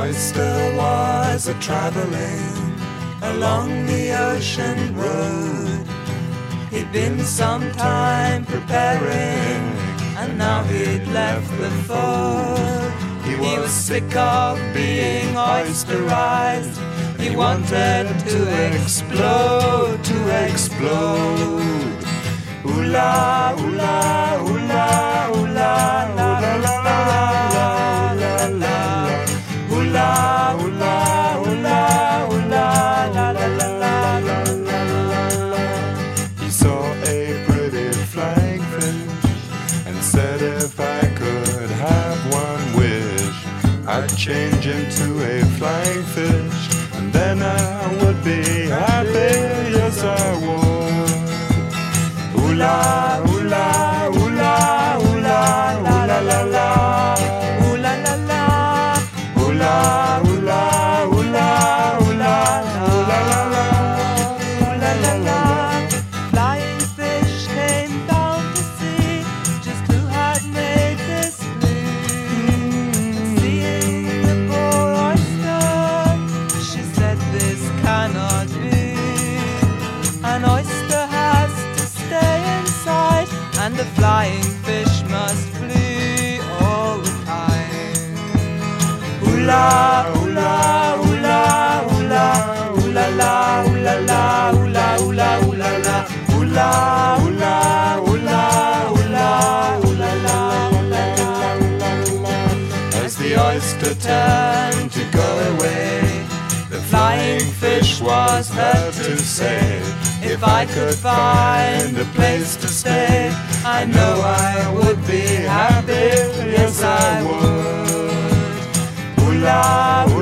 oyster was a-traveling along the ocean road. He'd been some time preparing, and now he'd left the fold. He was sick of being oysterized. He wanted to explode, to explode. Ooh la, ooh la, ooh la, ooh la, la la la la la la. Ooh la, ooh la, ooh la, ooh la, la la la la la. He saw a pretty flying fish and said, if I could have one wish, I'd change into a flying fish, and then I would be happy, yes I would. Ooh la, ooh la, ooh la, ooh la, la la la la. Ooh la la la. Ooh la, ooh la, ooh la, ooh la, ooh la la la. Ooh la la la. Flying fish came down to see just who had made this blue. Seeing the poor oyster, she said, this cannot be. An oyster has to stay inside, and the flying fish must flee all the time. Ooh la, ooh la, ooh la, ooh la, ooh la la, ooh la la, ooh la, ooh la, ooh la la, ooh la, ooh la, ooh la, ooh la, ooh la la, ooh la la, ooh la la. As the oyster turned to go away, the flying fish was heard to say, if I could find a place to stay, I know I would be happy, yes I would. Ooh la,